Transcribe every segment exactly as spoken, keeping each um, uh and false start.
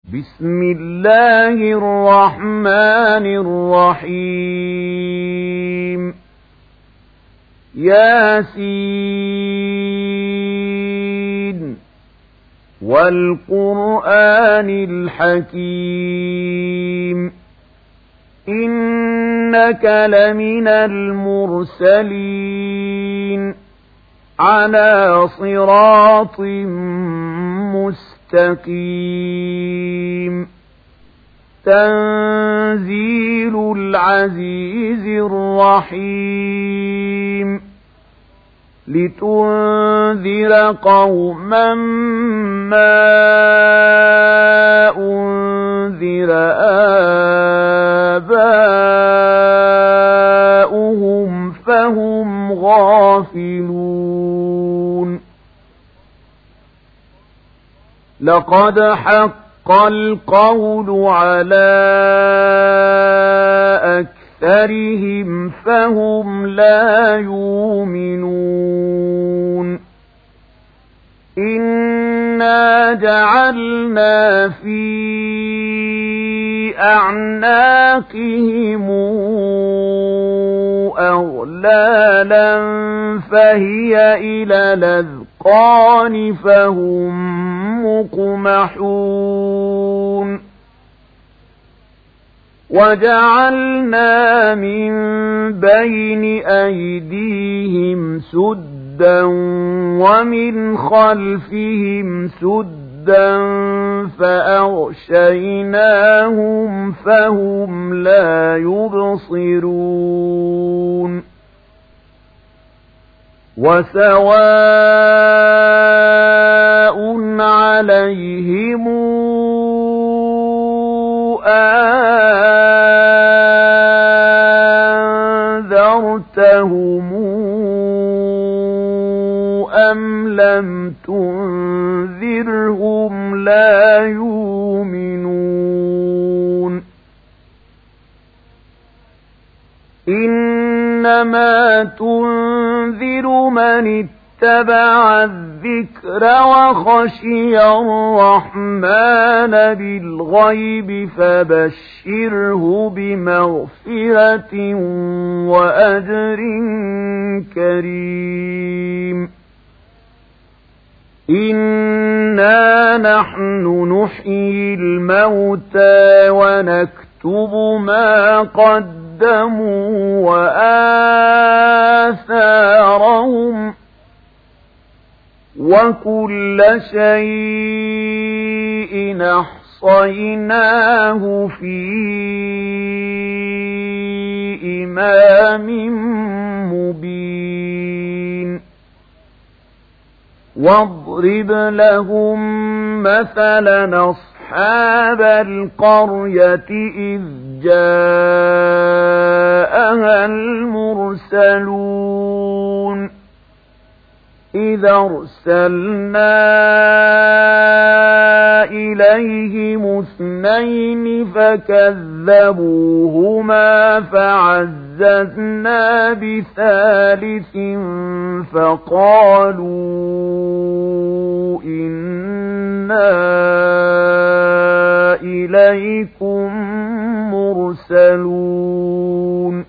بسم الله الرحمن الرحيم ياسين والقرآن الحكيم إنك لمن المرسلين على صراط مستقيم تنزيل العزيز الرحيم لتنذر قوما ما أنذر آباؤهم فهم غافلون لقد حق القول على أكثرهم فهم لا يؤمنون إنا جعلنا في أعناقهم أغلالا فهي إلى الأذقان فهم مقمحون وجعلنا من بين أيديهم سدا ومن خلفهم سدا فأغشيناهم فهم لا يبصرون وسواء عليهم أنذرتهم أم لم تنذرهم لا يؤمنون إنما تنذر من اتبع الذكر وخشي الرحمن بالغيب فبشره بمغفرة وأجر كريم إنا نحن نحيي الموتى ونكتب ما قدموا وآثارهم وكل شيء أحصيناه في إمام مبين واضرب لهم مثلا أصحاب القرية إذ جاءها المرسلون إذا أرسلنا إليهم اثنين فكذبوهما فعززنا بثالث فقالوا إنا إليكم مرسلون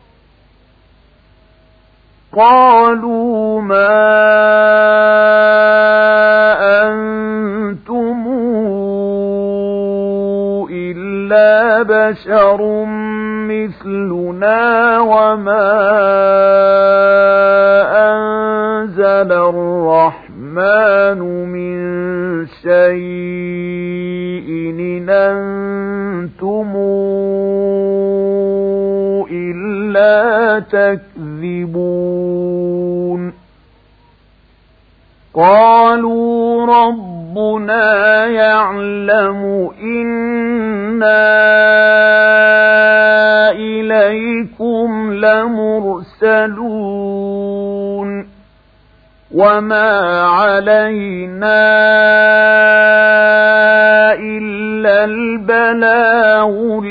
قالوا ما أنتم إلا بشر مثلنا وما أنزل الرحمن من شيء إن أنتم إلا تكذبون قالوا ربنا يعلم إنا إليكم لمرسلون وما علينا إلا البلاغ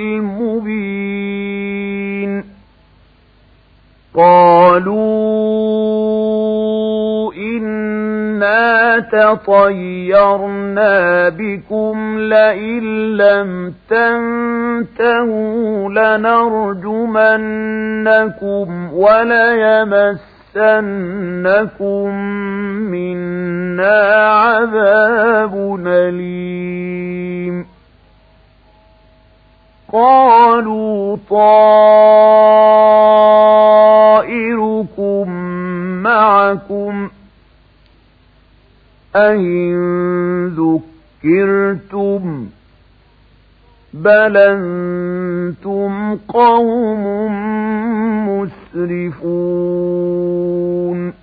المبين قالوا إن إِنَّا تَطَيَّرْنَا بِكُمْ لَئِن لَّمْ تَنتَهُوا لَنَرْجُمَنَّكُمْ وَلَيَمَسَّنَّكُم مِّنَّا عَذَابٌ أَلِيمٌ قَالُوا طَائِرُكُم مَّعَكُمْ أَئِن ذُكِّرْتُم بَلْ أَنتُمْ قَوْمٌ مُّسْرِفُونَ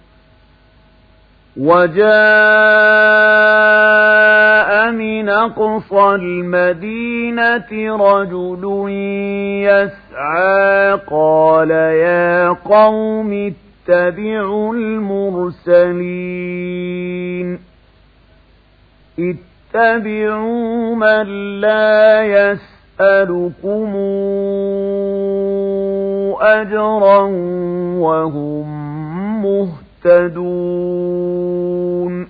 وَجَاءَ مِنْ أَقْصَى الْمَدِينَةِ رَجُلٌ يَسْعَىٰ قَالَ يَا قَوْمِ اتَّبِعُوا الْمُرْسَلِينَ اتَّبِعُوا مَن لَّا يَسْأَلُكُمْ أَجْرًا وَهُم مُّهْتَدُونَ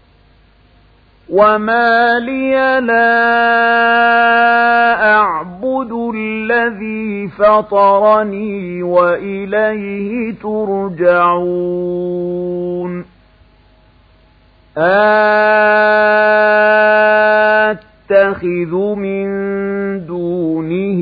وَمَا لِيَ لَا أَعْبُدُ الَّذِي فَطَرَنِي وَإِلَيْهِ تُرْجَعُونَ أَتَّخِذُ مِن دُونِهِ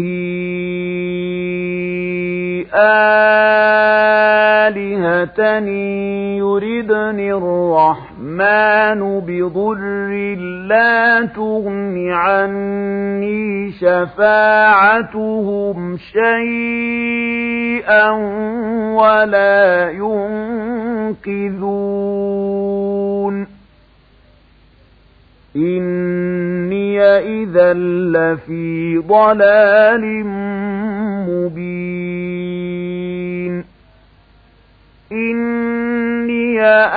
آلِهَةً يُرِدْنِ الرَّحْمَٰنُ بِضُرٍّ لَّا تُغْنِ عَنِّي شَفَاعَتُهُمْ شَيْئًا وَلَا يُنقِذُونِ إِنِّي إِذًا لَّفِي ضَلَالٍ مُّبِينٍ إِنِّي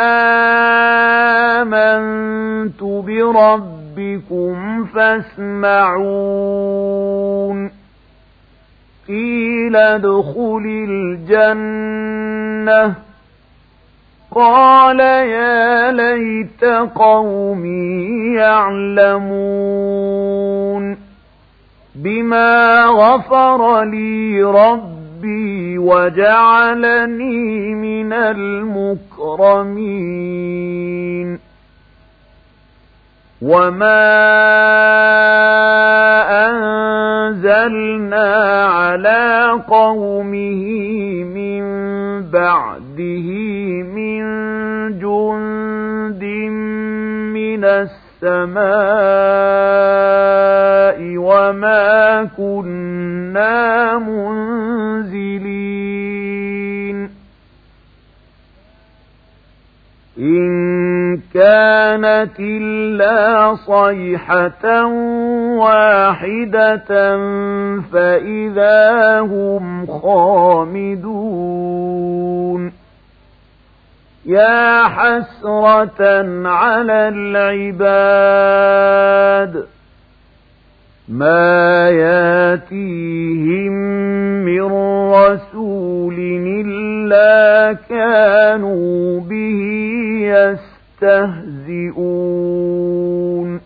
آمَنتُ بِرَبِّكُمْ فَاسْمَعُونِ قِيلَ ادْخُلِ الْجَنَّةَ قَالَ يَا لَيْتَ قَوْمِي يَعْلَمُونَ بِمَا غَفَرَ لِي رَبِّي وَجَعَلَنِي مِنَ الْمُكْرَمِينَ وَمَا أَنزَلْنَا عَلَىٰ قَوْمِهِ مِن بَعْدِهِ مِن جُندٍ مِّنَ السَّمَاءِ وَمَا كُنَّا مُنزِلِينَ إِن كَانَتْ إِلَّا صَيْحَةً وَاحِدَةً فَإِذَا هُمْ خَامِدُونَ يَا حَسْرَةً عَلَى الْعِبَادِ مَا يَأْتِيهِم مِّن رَّسُولٍ إِلَّا كَانُوا بِهِ يَسْتَهْزِئُونَ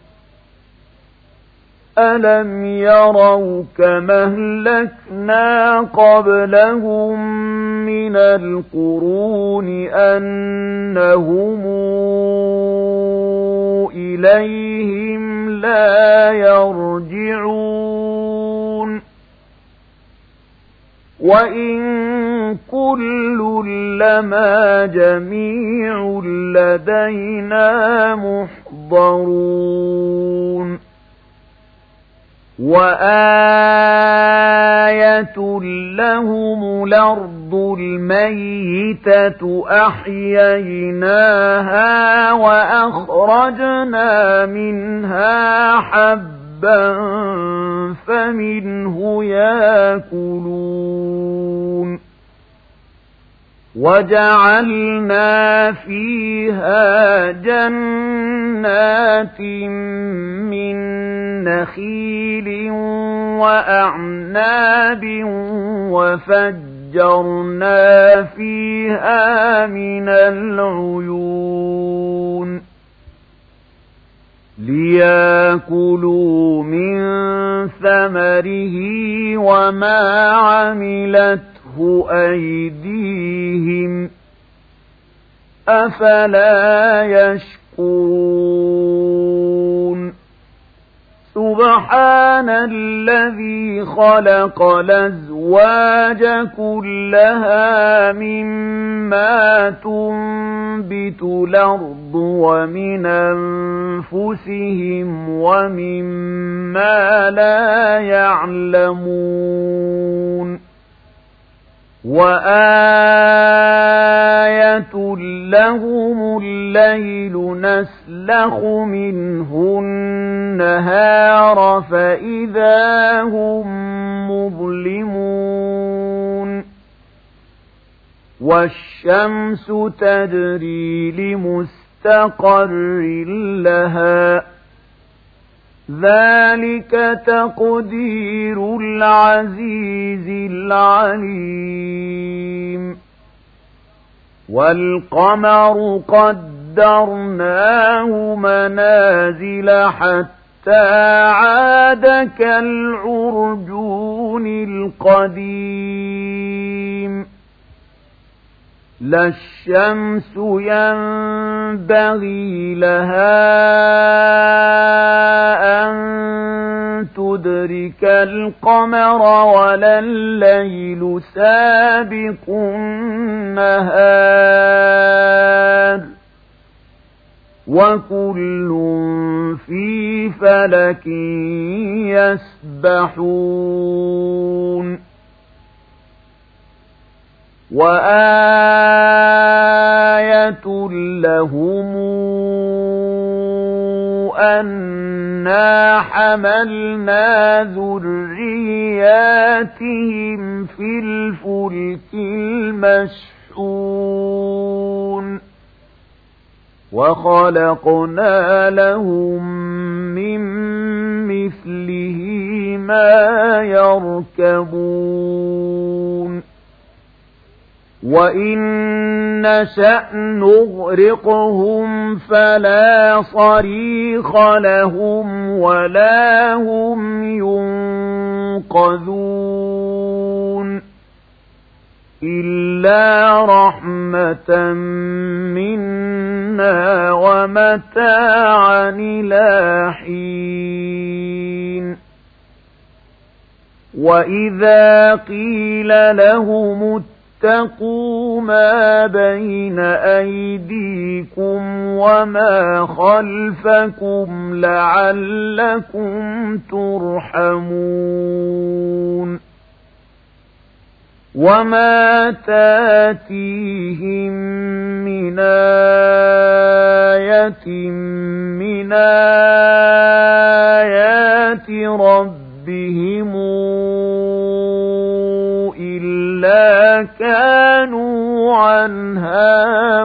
أَلَمْ يَرَوْا كَمَا أَهْلَكْنَا قَبْلَهُم مِّنَ الْقُرُونِ أَنَّهُمْ إِلَيْهِمْ لَا يَرْجِعُونَ وَإِن كُلٌّ لَّمَا جَمِيعٌ لَّدَيْنَا مُحْضَرُونَ وَآيَةٌ لَّهُمُ الْأَرْضُ الْمَيِّتَةُ أَحْيَيْنَاهَا وَأَخْرَجْنَا مِنْهَا حَبًّا فَمِنْهُ يَأْكُلُونَ وَجَعَلْنَا فِيهَا جَنَّاتٍ مِّن نَّخِيلٍ وَأَعْنَابٍ وَفَجَّرْنَا فِيهَا مِنَ الْعُيُونِ ليأكلوا من ثمره وما عملته أيديهم أفلا يشكرون سبحان الذي خلق الأزواج كلها مما تنبت الأرض ومن أنفسهم ومما لا يعلمون وآية لهم الليل نسلخ منه النهار فإذا هم مظلمون والشمس تجري لمستقر لها ذلك تقدير العزيز العليم والقمر قدرناه منازل حتى عاد كالعرجون القديم لا الشمس ينبغي لها أن تدرك القمر ولا الليل سابق النهار وكل في فلك يسبحون وآية لهم أنا حملنا ذرياتهم في الفلك المشحون وخلقنا لهم من مثله ما يركبون وإن نشأ نغرقهم فلا صريخ لهم ولا هم ينقذون إلا رحمة منا ومتاعا إلى حين وإذا قيل لهم اتقوا ما بين أيديكم وما خلفكم لعلكم ترحمون وما تاتيهم من آية من آيات ربهم إلا كانوا عنها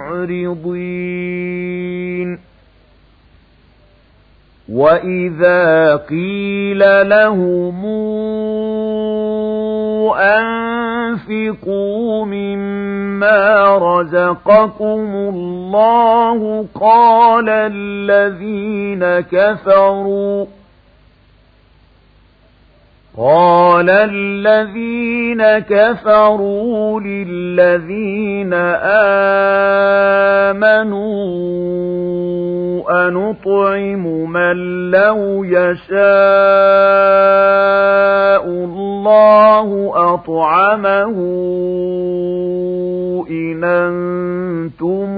معرضين وإذا قيل لهم أنفقوا مما رزقكم الله قال الذين كفروا قال الذين كفروا للذين آمنوا أنطعم من لو يشاء الله أطعمه إن أنتم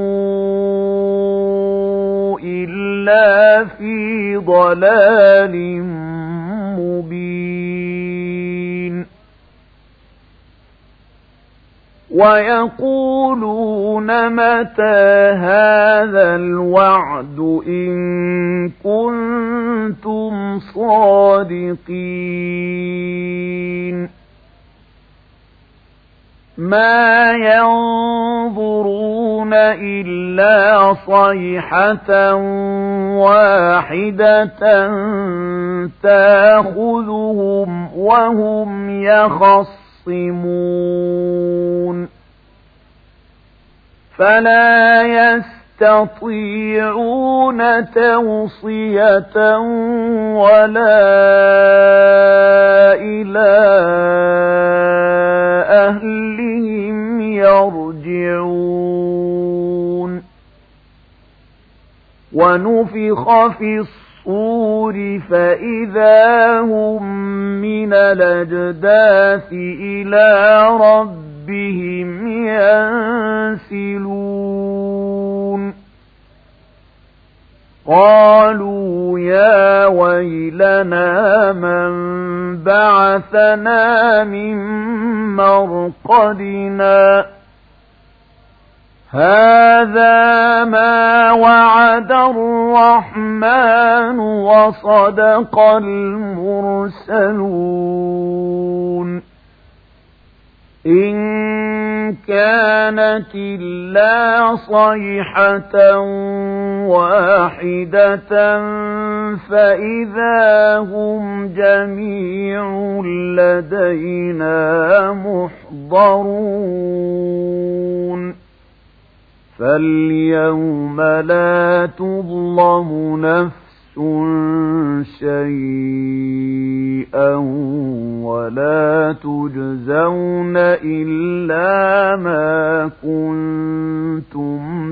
إلا في ضلال مبين ويقولون متى هذا الوعد إن كنتم صادقين ما ينظرون إلا صيحة واحدة تأخذهم وهم يخصمون فلا يستطيعون توصية ولا إلى أهلهم يرجعون ونفخ في الصور فإذا هم من الأجداث إلى ربهم ينسلون قالوا يا ويلنا من بعثنا من مرقدنا هذا ما وعد الرحمن وصدق المرسلون إن كانت إلا صيحة واحدة فإذا هم جميع لدينا محضرون فاليوم لا تظلم نفس شيئا ولا تجزون إلا ما كنتم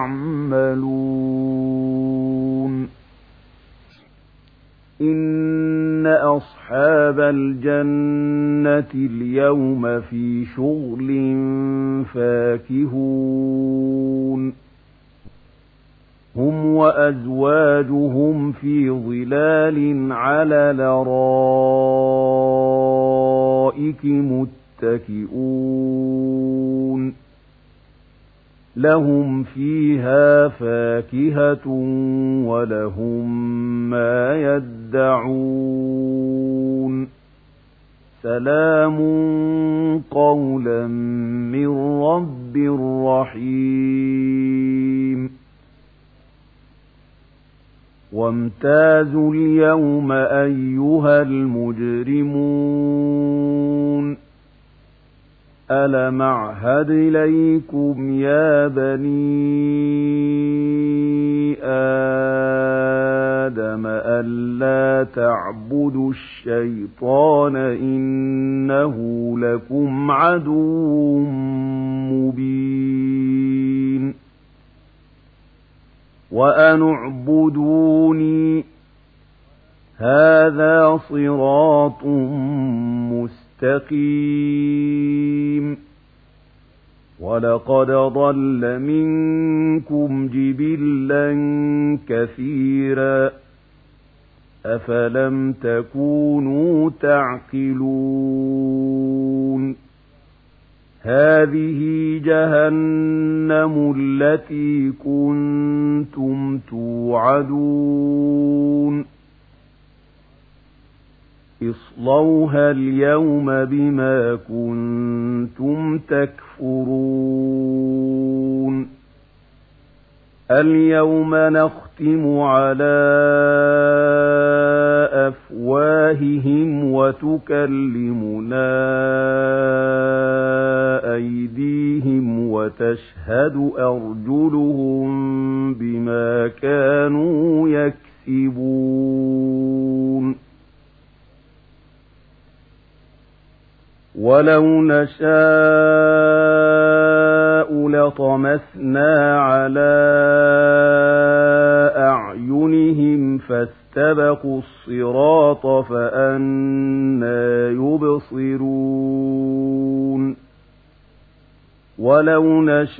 تعملون إن أصحاب الجنة اليوم في شغل فاكهون هم وأزواجهم في ظلال على الأرائك متكئون لهم فيها فاكهة ولهم ما يدعون سلام قولا من رب رحيم وامتازوا اليوم أيها المجرمون ألم أعهد إليكم يا بني آدم ألا تعبدوا الشيطان إنه لكم عدو مبين وأن اعبدوني هذا صراط مستقيم ولقد ضل منكم جبلا كثيرا أفلم تكونوا تعقلون هذه جهنم التي كنتم توعدون اصلوها اليوم بما كنتم تكفرون اليوم نختم على أفواههم وتكلمنا أيديهم وتشهد أرجلهم بما كانوا يكسبون ولو نشاء لطمسنا على أعينهم فاستبقوا الصراط فأنى يبصرون ولو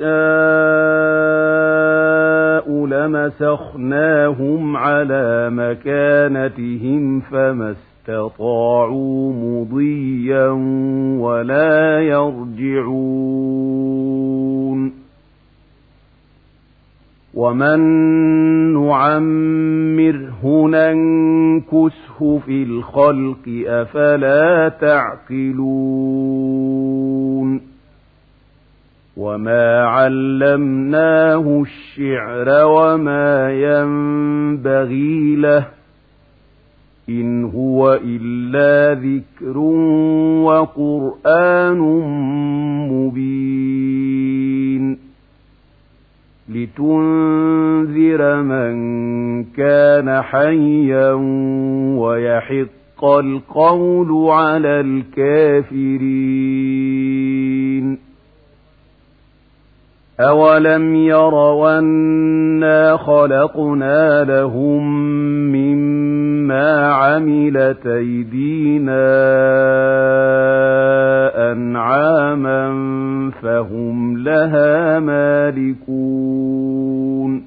نشاء لمسخناهم على مكانتهم فما استطاعوا مضيا ولا يرجعون ومن نعمره ننكسه في الخلق أفلا تعقلون وما علمناه الشعر وما ينبغي له إن هو إلا ذكر وقرآن مبين لتنذر من كان حيا ويحق القول على الكافرين. أولم يروا أنا خلقنا لهم مما عملت أيدينا أنعاما فهم لها مالكون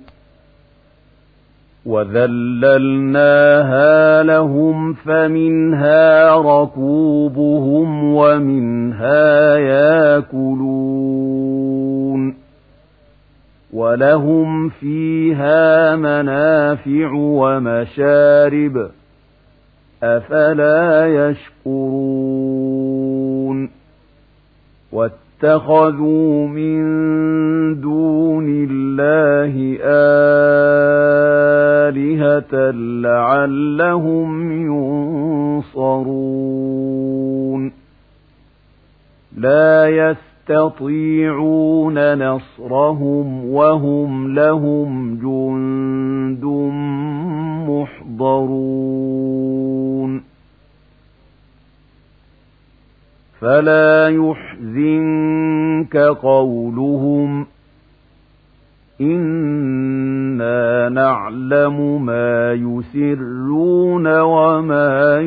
وذللناها لهم فمنها ركوبهم ومنها ياكلون ولهم فيها منافع ومشارب أفلا يشكرون واتخذوا من دون الله آلهة لعلهم ينصرون لا يستطيعون نصرهم وهم لهم جند محضرون فلا يحزنك قولهم إنا نعلم ما يسرون وما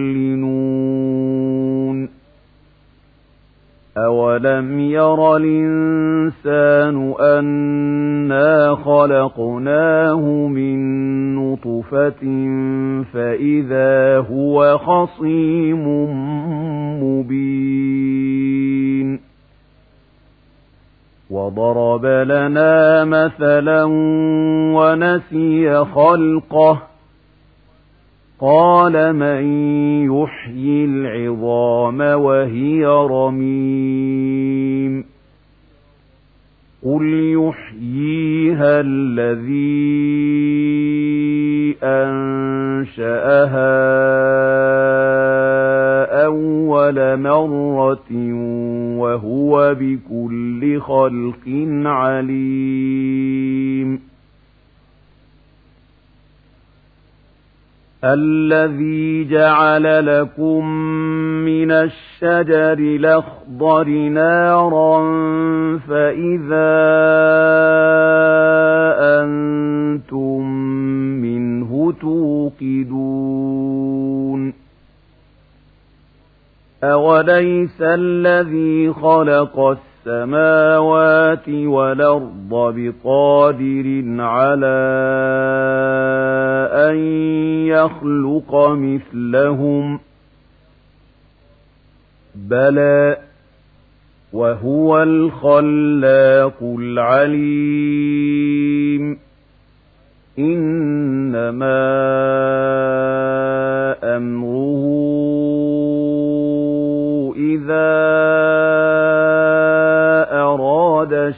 يعلنون أولم ير الإنسان أنا خلقناه من نطفة فإذا هو خصيم مبين وضرب لنا مثلا ونسي خلقه قال من يحيي العظام وهي رميم قل يحييها الذي أنشأها أول مرة وهو بكل خلق عليم الذي جعل لكم من الشجر الأخضر نارا فإذا أنتم منه توقدون أوليس الذي خلق السماوات والأرض بقادر على أن يخلق مثلهم بلى وهو الخلاق العليم إنما أمره إذا أراد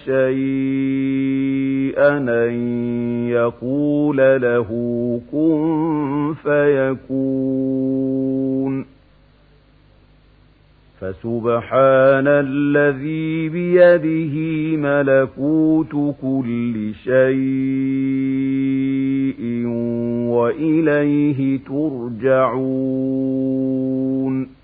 شيئا أن يقول له كن فيكون فسبحان الذي بيده ملكوت كل شيء وإليه ترجعون